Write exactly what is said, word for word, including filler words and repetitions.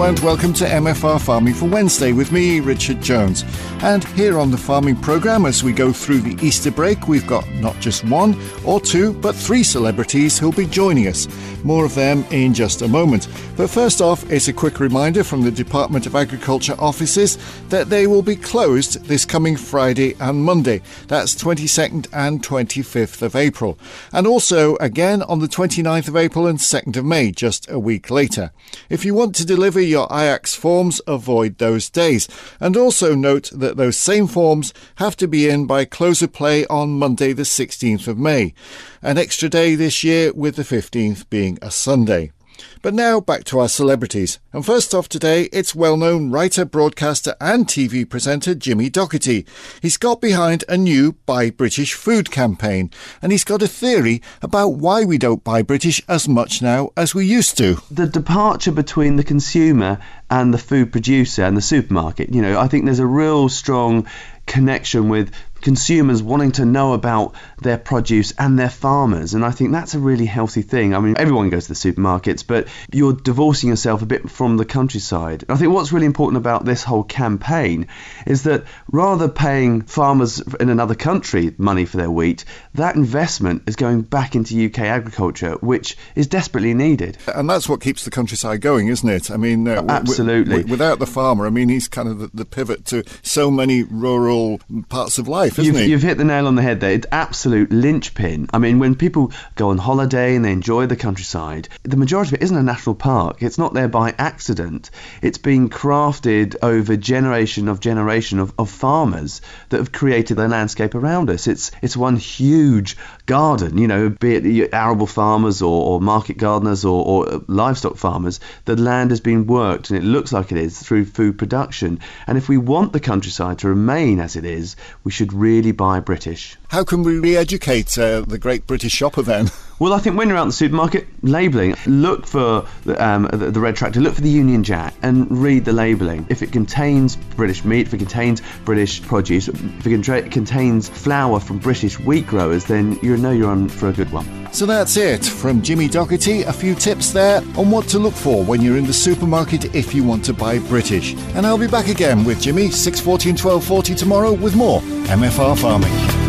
and welcome to M F R Farming for Wednesday with me, Richard Jones. And here on the farming programme, as we go through the Easter break, we've got not just one or two, but three celebrities who'll be joining us. More of them in just a moment. But first off, it's a quick reminder from the Department of Agriculture offices that they will be closed this coming Friday and Monday. That's twenty-second and twenty-fifth of April. And also again on the twenty-ninth of April and second of May, just a week later. If you want to deliver your I A X forms, avoid those days. And also note that those same forms have to be in by close of play on Monday the sixteenth of May. An extra day this year with the fifteenth being a Sunday. But now back to our celebrities. And first off today, it's well-known writer, broadcaster and T V presenter Jimmy Docherty. He's got behind a new Buy British food campaign, and he's got a theory about why we don't buy British as much now as we used to. The departure between the consumer and the food producer and the supermarket, you know, I think there's a real strong connection with consumers wanting to know about their produce and their farmers, and I think that's a really healthy thing. I mean, everyone goes to the supermarkets, but you're divorcing yourself a bit from the countryside. I think what's really important about this whole campaign is that rather paying farmers in another country money for their wheat, that investment is going back into U K agriculture, which is desperately needed. And that's what keeps the countryside going, isn't it? I mean, uh, absolutely. W- w- without the farmer, I mean, he's kind of the, the pivot to so many rural parts of life. You've, You've, you've hit the nail on the head there. It's absolute linchpin. I mean, when people go on holiday and they enjoy the countryside, the majority of it isn't a national park. It's not there by accident. It's been crafted over generation of generation of, of farmers that have created the landscape around us. It's it's one huge garden, you know, be it arable farmers or, or market gardeners or, or livestock farmers. The land has been worked, and it looks like it is, through food production. And if we want the countryside to remain as it is, we should really buy British. How can we re-educate uh, the great British shopper then? Well, I think when you're out in the supermarket, labelling, look for the, um, the, the red tractor, look for the Union Jack and read the labelling. If it contains British meat, if it contains British produce, if it contra- contains flour from British wheat growers, then you know you're on for a good one. So that's it from Jimmy Docherty. A few tips there on what to look for when you're in the supermarket if you want to buy British. And I'll be back again with Jimmy, six fourteen, twelve forty tomorrow with more M F R Farming.